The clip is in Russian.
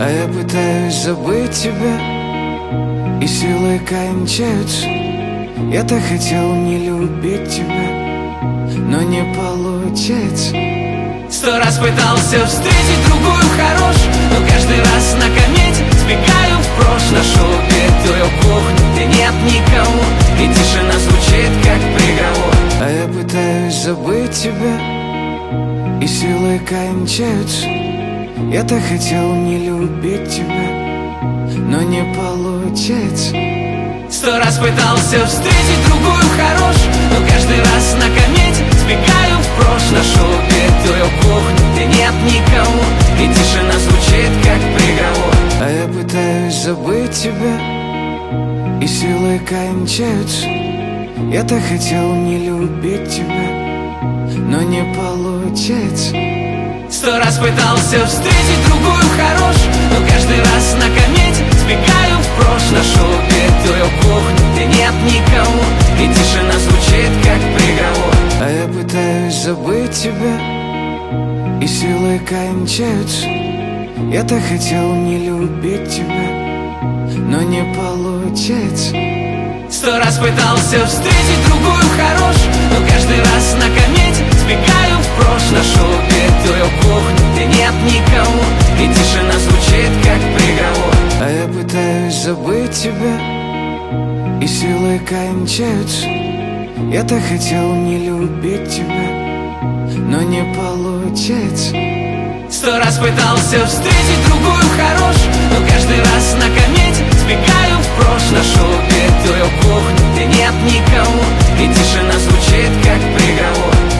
А я пытаюсь забыть тебя, и силы кончаются. Я так хотел не любить тебя, но не получается. 100 раз пытался встретить другую хорошую, но каждый раз на комете сбегаю в прошлое. Нашел убитую кухню, где нет никого, и тишина звучит как приговор. А я пытаюсь забыть тебя, и силы кончаются. Я так хотел не любить тебя, но не получается. 100 раз пытался встретить другую хорошую, но каждый раз на комете сбегаю в прошлое. Нашел убитую кухню, где нет никого, и тишина звучит как приговор. А я пытаюсь забыть тебя, и силы кончаются. Я так хотел не любить тебя, но не получается. 100 раз пытался встретить другую хорошую, но каждый раз на комете сбегаю в прошлое. Нашел убитую кухню, где нет никого, и тишина звучит как приговор. А я пытаюсь забыть тебя, и силы кончаются. Я так хотел не любить тебя, но не получается. 100 раз пытался встретить другую хорошую, но каждый раз на комете сбегаю в прошлое. Нашел убитую кухню, где нет никого, и тишина звучит как приговор. А я пытаюсь забыть тебя, и силы кончаются. Я так хотел не любить тебя, но не получается. 100 раз пытался встретить другую хорошую, но каждый раз на комете сбегаю в прошлое. Нашел убитую кухню, где нет никого, и тишина звучит как приговор.